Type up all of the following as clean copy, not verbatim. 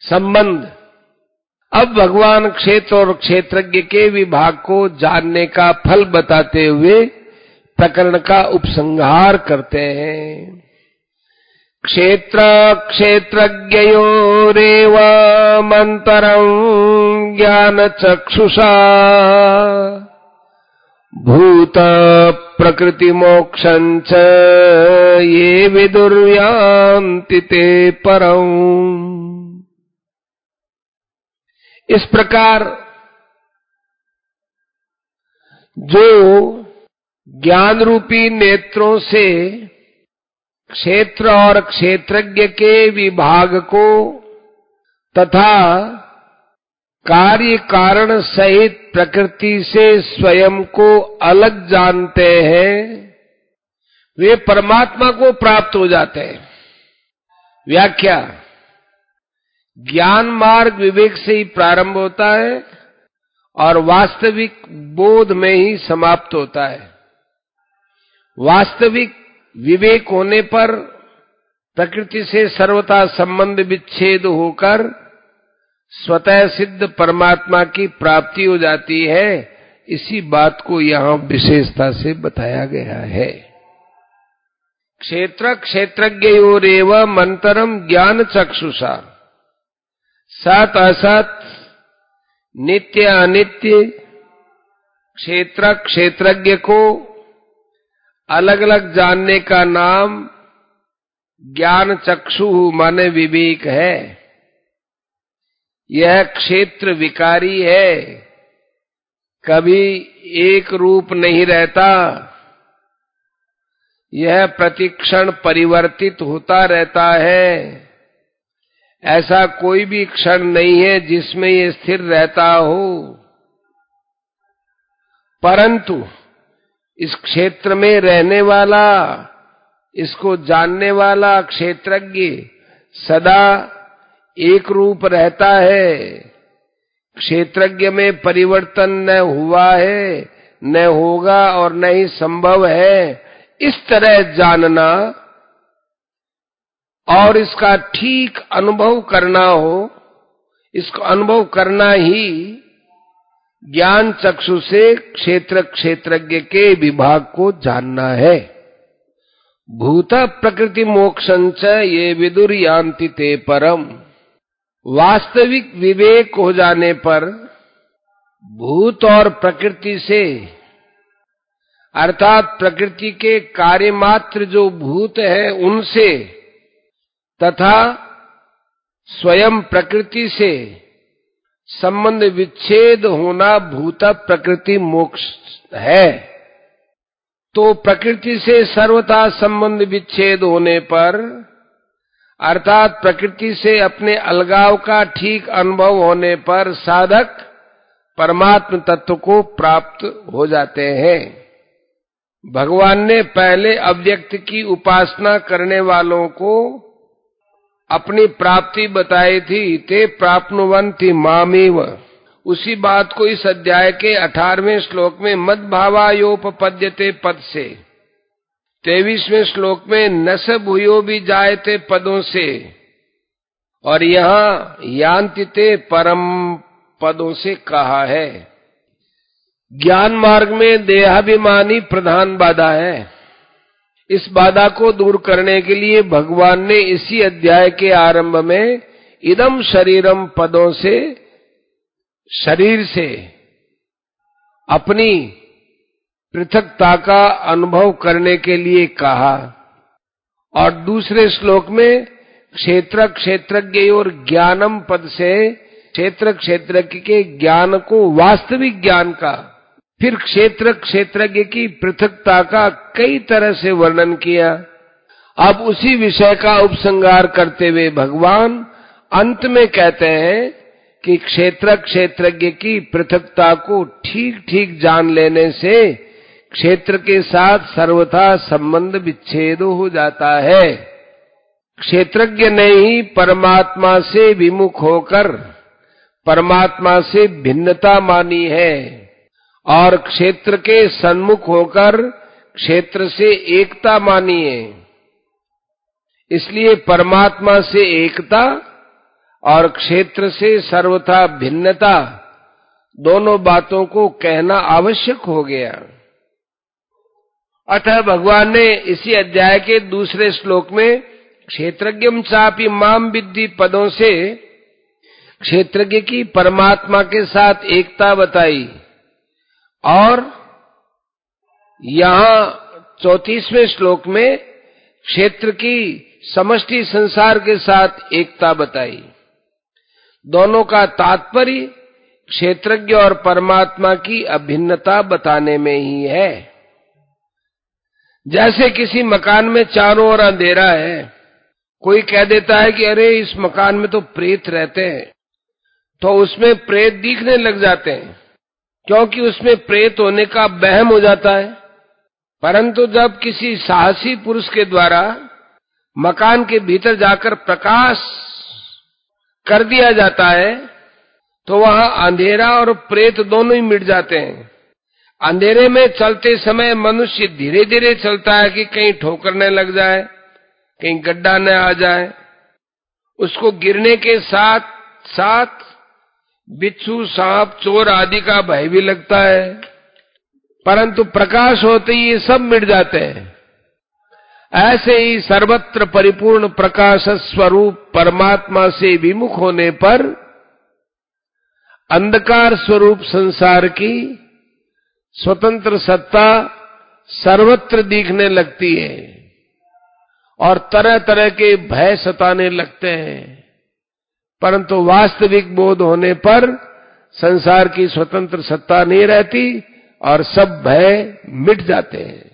संबंध। अब भगवान क्षेत्र और क्षेत्रज्ञ के विभाग को जानने का फल बताते हुए प्रकरण का उपसंहार करते हैं। क्षेत्र क्षेत्रज्ञयोरेव मंतरं ज्ञान चक्षुषा भूत प्रकृति मोक्षं च ये विदुर्यान्ति ते परम्। इस प्रकार जो ज्ञान रूपी नेत्रों से क्षेत्र और क्षेत्रज्ञ के विभाग को तथा कार्य कारण सहित प्रकृति से स्वयं को अलग जानते हैं, वे परमात्मा को प्राप्त हो जाते हैं। व्याख्या। ज्ञान मार्ग विवेक से ही प्रारंभ होता है और वास्तविक बोध में ही समाप्त होता है। वास्तविक विवेक होने पर प्रकृति से सर्वथा संबंध विच्छेद होकर स्वतः सिद्ध परमात्मा की प्राप्ति हो जाती है। इसी बात को यहाँ विशेषता से बताया गया है। क्षेत्र क्षेत्रज्ञयोरेव मंतरम ज्ञान चक्षुषा। सत असत, नित्य अनित्य, क्षेत्र क्षेत्रज्ञ को अलग अलग जानने का नाम ज्ञान चक्षु माने विवेक है। यह क्षेत्र विकारी है, कभी एक रूप नहीं रहता, यह प्रतिक्षण परिवर्तित होता रहता है। ऐसा कोई भी क्षण नहीं है जिसमें ये स्थिर रहता हो। परंतु इस क्षेत्र में रहने वाला, इसको जानने वाला क्षेत्रज्ञ सदा एक रूप रहता है। क्षेत्रज्ञ में परिवर्तन न हुआ है, न होगा और न ही संभव है। इस तरह जानना और इसका ठीक अनुभव करना हो, इसको अनुभव करना ही ज्ञान चक्षु से क्षेत्र क्षेत्रज्ञ के विभाग को जानना है। भूत प्रकृति मोक्षं च ये विदुर यान्ति ते परम। वास्तविक विवेक हो जाने पर भूत और प्रकृति से, अर्थात प्रकृति के कार्य मात्र जो भूत है उनसे तथा स्वयं प्रकृति से संबंध विच्छेद होना भूत प्रकृति मोक्ष है। तो प्रकृति से सर्वथा संबंध विच्छेद होने पर, अर्थात प्रकृति से अपने अलगाव का ठीक अनुभव होने पर साधक परमात्म तत्व को प्राप्त हो जाते हैं। भगवान ने पहले अव्यक्त की उपासना करने वालों को अपनी प्राप्ति बताई थी। ते प्राप्नुवन्ति मामेव। उसी बात को इस अध्याय के 18वें श्लोक में मद्भावायोपपद्यते पद से, 23वें श्लोक में न स भूयो भी जायते पदों से और यहाँ यान्ति ते परम पदों से कहा है। ज्ञान मार्ग में देहाभिमानी प्रधान बाधा है। इस बाधा को दूर करने के लिए भगवान ने इसी अध्याय के आरंभ में इदम शरीरम पदों से शरीर से अपनी पृथकता का अनुभव करने के लिए कहा और दूसरे श्लोक में क्षेत्र क्षेत्रज्ञ और ज्ञानम पद से क्षेत्र क्षेत्रज्ञ के ज्ञान को, वास्तविक ज्ञान का, फिर क्षेत्र क्षेत्रज्ञ की पृथकता का कई तरह से वर्णन किया। अब उसी विषय का उपसंहार करते हुए भगवान अंत में कहते हैं कि क्षेत्र क्षेत्रज्ञ की पृथकता को ठीक ठीक जान लेने से क्षेत्र के साथ सर्वथा संबंध विच्छेद हो जाता है। क्षेत्रज्ञ ने ही परमात्मा से विमुख होकर परमात्मा से भिन्नता मानी है और क्षेत्र के सन्मुख होकर क्षेत्र से एकता मानी है। इसलिए परमात्मा से एकता और क्षेत्र से सर्वथा भिन्नता, दोनों बातों को कहना आवश्यक हो गया। अतः भगवान ने इसी अध्याय के दूसरे श्लोक में क्षेत्रज्ञम चापि माम विद्धि पदों से क्षेत्रज्ञ की परमात्मा के साथ एकता बताई, और यहाँ 34वें श्लोक में क्षेत्र की समष्टि संसार के साथ एकता बताई। दोनों का तात्पर्य क्षेत्रज्ञ और परमात्मा की अभिन्नता बताने में ही है। जैसे किसी मकान में चारों ओर अंधेरा है, कोई कह देता है कि अरे इस मकान में तो प्रेत रहते हैं, तो उसमें प्रेत दिखने लग जाते हैं, क्योंकि उसमें प्रेत होने का वहम हो जाता है। परंतु जब किसी साहसी पुरुष के द्वारा मकान के भीतर जाकर प्रकाश कर दिया जाता है, तो वहां अंधेरा और प्रेत दोनों ही मिट जाते हैं। अंधेरे में चलते समय मनुष्य धीरे धीरे चलता है कि कहीं ठोकर न लग जाए, कहीं गड्ढा न आ जाए। उसको गिरने के साथ साथ बिच्छू, सांप, चोर आदि का भय भी लगता है, परंतु प्रकाश होते ही ये सब मिट जाते हैं। ऐसे ही सर्वत्र परिपूर्ण प्रकाश स्वरूप परमात्मा से विमुख होने पर अंधकार स्वरूप संसार की स्वतंत्र सत्ता सर्वत्र दिखने लगती है और तरह तरह के भय सताने लगते हैं। परंतु वास्तविक बोध होने पर संसार की स्वतंत्र सत्ता नहीं रहती और सब भय मिट जाते हैं।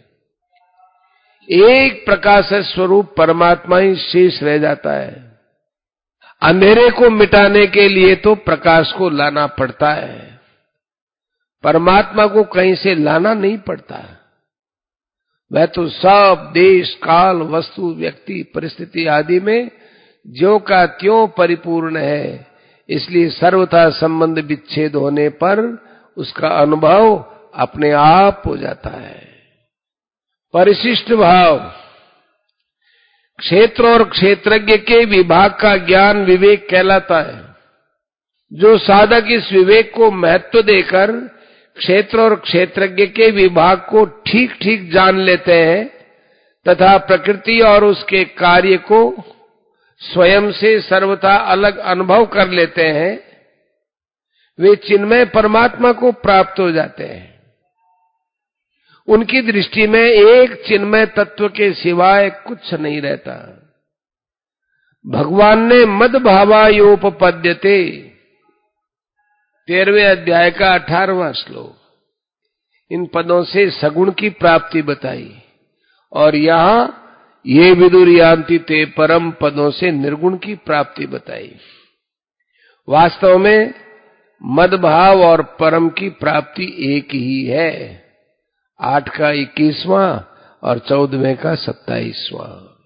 एक प्रकाश स्वरूप परमात्मा ही शेष रह जाता है। अंधेरे को मिटाने के लिए तो प्रकाश को लाना पड़ता है, परमात्मा को कहीं से लाना नहीं पड़ता। वह तो सब देश, काल, वस्तु, व्यक्ति, परिस्थिति आदि में ज्यों का त्यों परिपूर्ण है। इसलिए सर्वथा संबंध विच्छेद होने पर उसका अनुभव अपने आप हो जाता है। परिशिष्ट भाव, क्षेत्र और क्षेत्रज्ञ के विभाग का ज्ञान विवेक कहलाता है। जो साधक इस विवेक को महत्व देकर क्षेत्र और क्षेत्रज्ञ के विभाग को ठीक ठीक जान लेते हैं तथा प्रकृति और उसके कार्य को स्वयं से सर्वथा अलग अनुभव कर लेते हैं, वे चिन्मय परमात्मा को प्राप्त हो जाते हैं। उनकी दृष्टि में एक चिन्मय तत्व के सिवाय कुछ नहीं रहता। भगवान ने मद भावायोपपद्यते 13वें अध्याय का 18वां श्लोक इन पदों से सगुण की प्राप्ति बताई, और यहां ये विदुर यान्ति ते परम पदों से निर्गुण की प्राप्ति बताई। वास्तव में मद भाव और परम की प्राप्ति एक ही है। 8 का 21वां और 14वें का 27वां।